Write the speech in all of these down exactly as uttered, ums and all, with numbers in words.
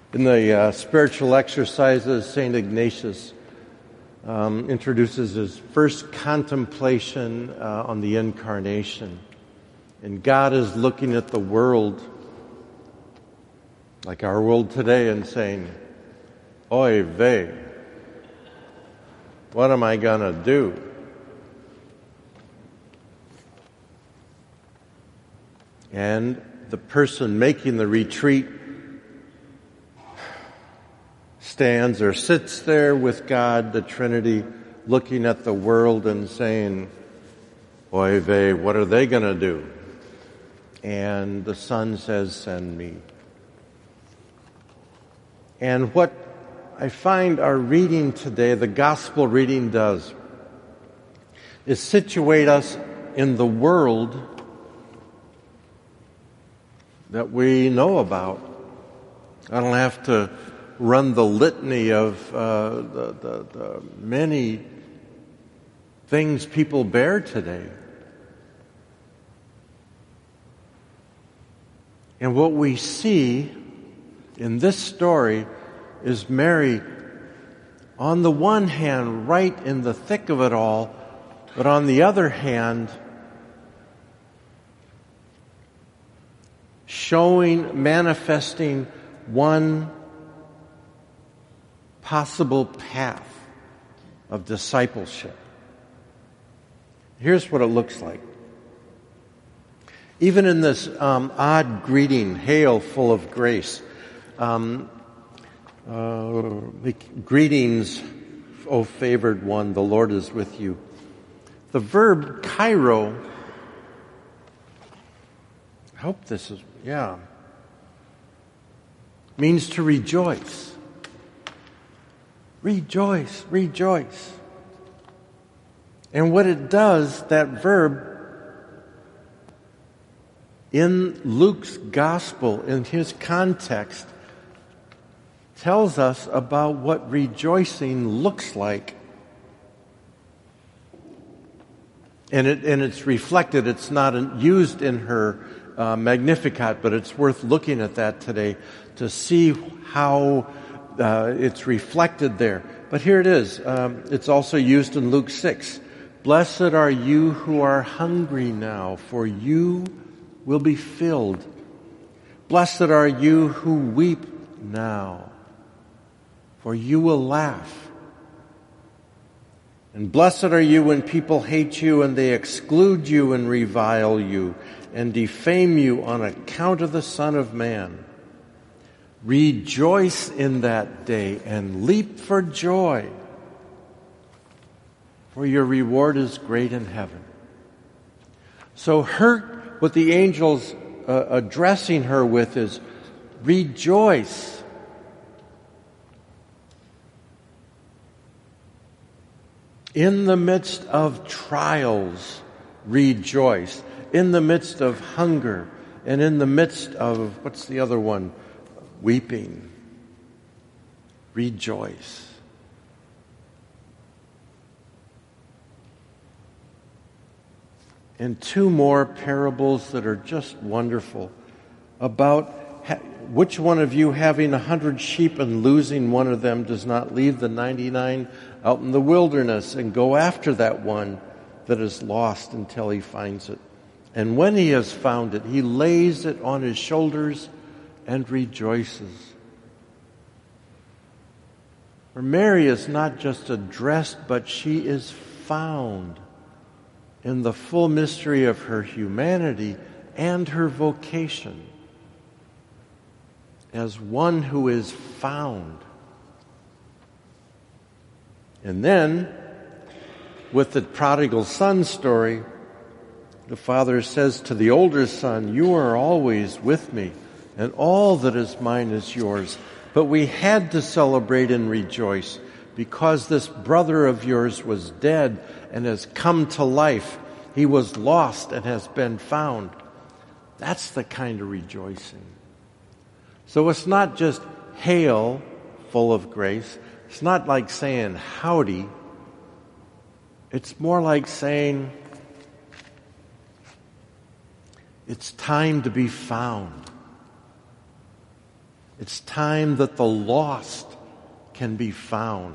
In the uh, spiritual exercises, Saint Ignatius um, introduces his first contemplation uh, on the incarnation. And God is looking at the world, like our world today, and saying, "Oy vey, what am I going to do?" And the person making the retreat stands or sits there with God, the Trinity, looking at the world and saying, "Oy vey, what are they going to do?" And the Son says, "Send me." And what I find our reading today, the gospel reading does, is situate us in the world that we know about. I don't have to run the litany of uh, the, the, the many things people bear today. And what we see in this story is Mary, on the one hand, right in the thick of it all, but on the other hand, showing, manifesting one possible path of discipleship. Here's what it looks like. Even in this um, odd greeting, "Hail, full of grace," um, uh, greetings, O favored one, the Lord is with you. The verb kairo, I hope this is, yeah, means to rejoice. Rejoice, rejoice. And what it does, that verb, in Luke's gospel, in his context, tells us about what rejoicing looks like. And it and it's reflected, it's not used in her uh, Magnificat, but it's worth looking at that today to see how uh, it's reflected there. But here it is. Um, it's also used in Luke six. "Blessed are you who are hungry now, for you will be filled. Blessed are you who weep now, for you will laugh. And blessed are you when people hate you and they exclude you and revile you and defame you on account of the Son of Man. Rejoice in that day and leap for joy, for your reward is great in heaven." So her, what the angel's uh, addressing her with is, rejoice. In the midst of trials, rejoice. In the midst of hunger, and in the midst of, what's the other one? Weeping. Rejoice. And two more parables that are just wonderful about ha- which one of you, having a hundred sheep and losing one of them, does not leave the ninety-nine out in the wilderness and go after that one that is lost until he finds it. And when he has found it, he lays it on his shoulders and rejoices. For Mary is not just addressed, but she is found in the full mystery of her humanity and her vocation as one who is found. And then, with the prodigal son story, the father says to the older son, "You are always with me, and all that is mine is yours. But we had to celebrate and rejoice because this brother of yours was dead and has come to life. He was lost and has been found." That's the kind of rejoicing. So it's not just hail, full of grace. It's not like saying howdy. It's more like saying, it's time to be found. It's time that the lost can be found.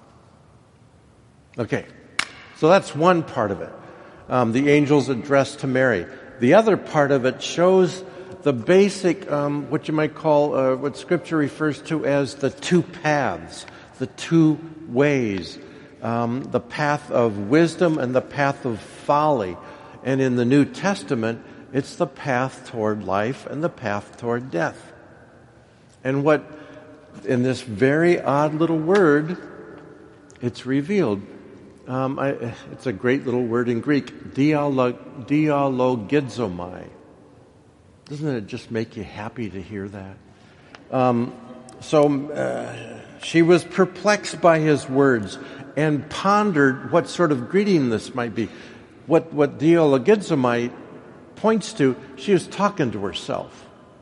Okay, so that's one part of it. Um, the angel's address to Mary. The other part of it shows the basic, um, what you might call, uh, what Scripture refers to as the two paths, the two ways, um, the path of wisdom and the path of folly. And in the New Testament, it's the path toward life and the path toward death. And what, in this very odd little word, it's revealed. Um, I, it's a great little word in Greek, dialog, dialogizomai. Doesn't it just make you happy to hear that? Um, so uh, she was perplexed by his words and pondered what sort of greeting this might be. What, what dialogizomai points to, she was talking to herself.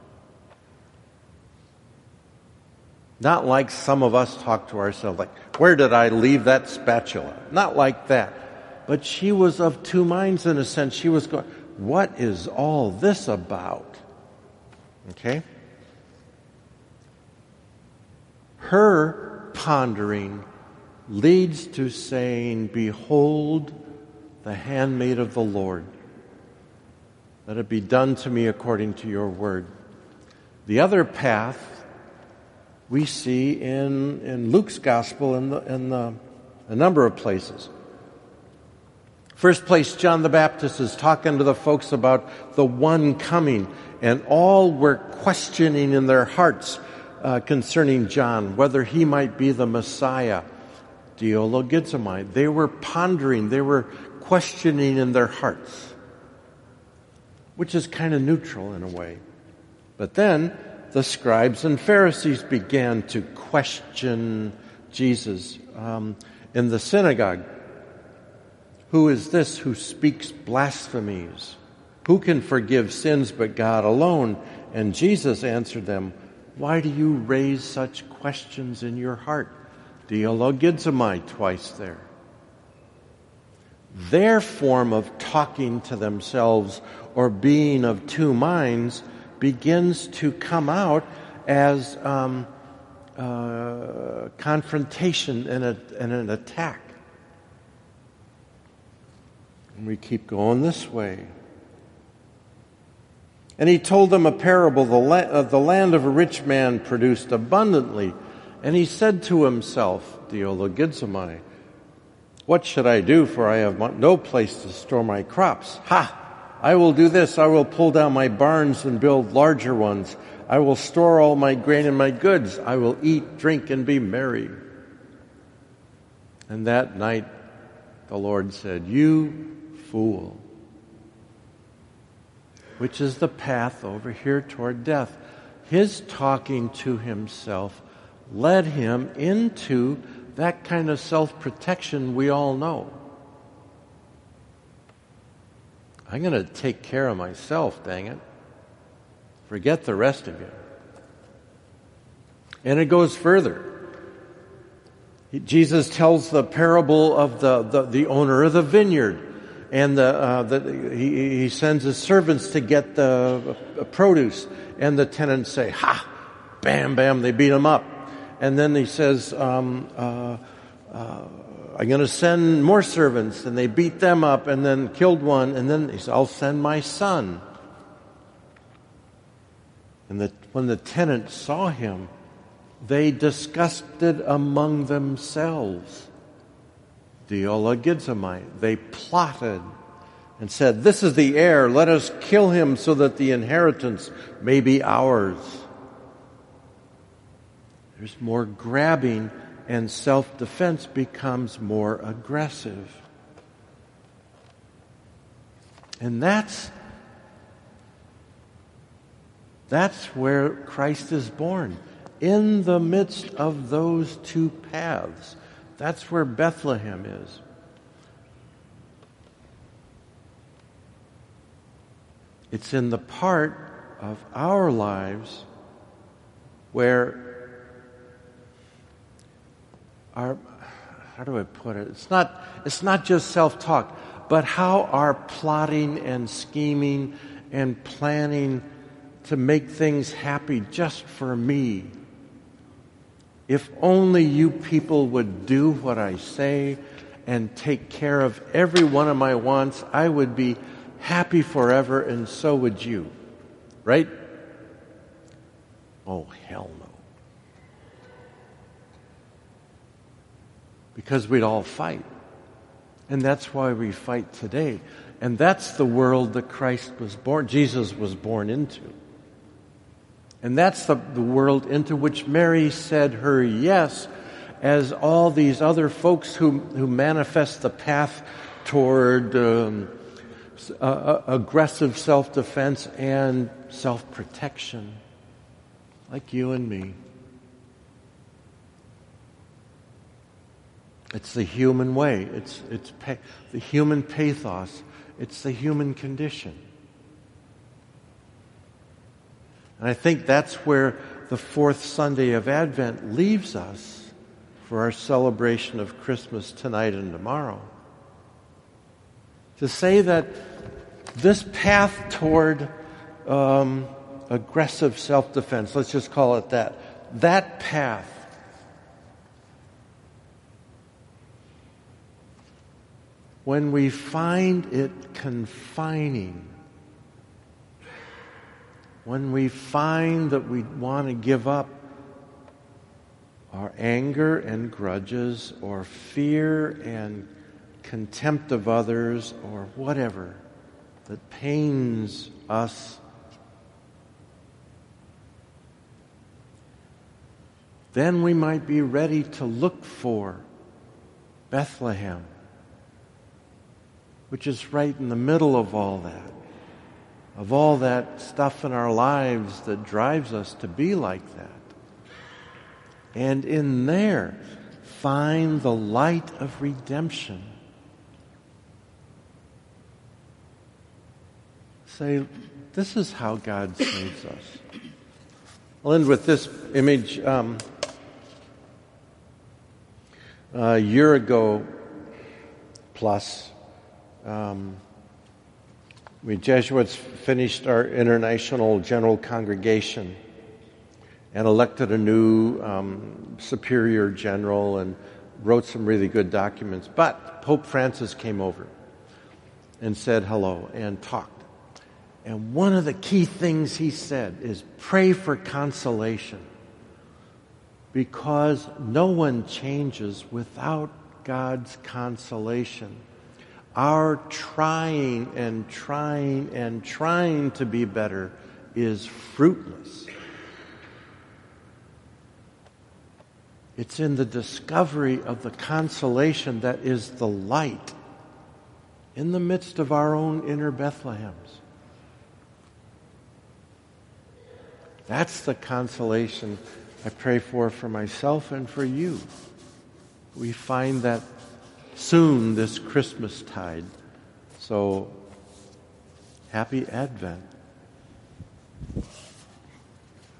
Not like some of us talk to ourselves, like, where did I leave that spatula? Not like that. But she was of two minds in a sense. She was going, what is all this about? Okay? Her pondering leads to saying, behold, the handmaid of the Lord. Let it be done to me according to your word. The other path we see in, in Luke's gospel in, the, in the, a number of places. First place, John the Baptist is talking to the folks about the one coming, and all were questioning in their hearts uh, concerning John, whether he might be the Messiah, dialogizomai. They were pondering, they were questioning in their hearts, which is kind of neutral in a way. But then the scribes and Pharisees began to question Jesus um, in the synagogue. Who is this who speaks blasphemies? Who can forgive sins but God alone? And Jesus answered them, why do you raise such questions in your heart? Dialogizomai, twice there. Their form of talking to themselves or being of two minds begins to come out as um, uh, confrontation and, a, and an attack. And we keep going this way. And he told them a parable. The, la- uh, the land of a rich man produced abundantly. And he said to himself, dialogizomai, what should I do, for I have no place to store my crops? Ha! I will do this. I will pull down my barns and build larger ones. I will store all my grain and my goods. I will eat, drink, and be merry. And that night the Lord said, you fool, which is the path over here toward death. His talking to himself led him into that kind of self-protection we all know. I'm going to take care of myself, dang it. Forget the rest of you. And it goes further. Jesus tells the parable of the, the, the owner of the vineyard. And the, uh, the, he, he sends his servants to get the uh, produce. And the tenants say, ha! Bam, bam, they beat him up. And then he says, um, uh, uh, I'm going to send more servants, and they beat them up and then killed one, and then he said, I'll send my son. And the, when the tenants saw him, they discussed it among themselves. Dialogizomai. They plotted and said, this is the heir, let us kill him so that the inheritance may be ours. There's more grabbing, and self-defense becomes more aggressive. And that's that's where Christ is born. In the midst of those two paths. That's where Bethlehem is. It's in the part of our lives where our, how do I put it? It's not, it's not just self-talk, but how our plotting and scheming and planning to make things happy just for me. If only you people would do what I say and take care of every one of my wants, I would be happy forever, and so would you. Right? Oh, hell no. Because we'd all fight. And that's why we fight today. And that's the world that Christ was born, Jesus was born into. And that's the, the world into which Mary said her yes, as all these other folks who, who manifest the path toward um, uh, aggressive self-defense and self-protection, like you and me. It's the human way. It's, it's pa- the human pathos. It's the human condition. And I think that's where the fourth Sunday of Advent leaves us for our celebration of Christmas tonight and tomorrow. To say that this path toward um, aggressive self-defense, let's just call it that, that path when we find it confining, when we find that we want to give up our anger and grudges or fear and contempt of others or whatever that pains us, then we might be ready to look for Bethlehem, which is right in the middle of all that, of all that stuff in our lives that drives us to be like that. And in there, find the light of redemption. Say, this is how God saves us. I'll end with this image. Um, a year ago plus, Um, we Jesuits finished our International General Congregation and elected a new um, superior general and wrote some really good documents. But Pope Francis came over and said hello and talked. And one of the key things he said is pray for consolation, because no one changes without God's consolation. Our trying and trying and trying to be better is fruitless. It's in the discovery of the consolation that is the light in the midst of our own inner Bethlehems. That's the consolation I pray for for myself and for you. We find that soon this Christmas tide. So, happy Advent.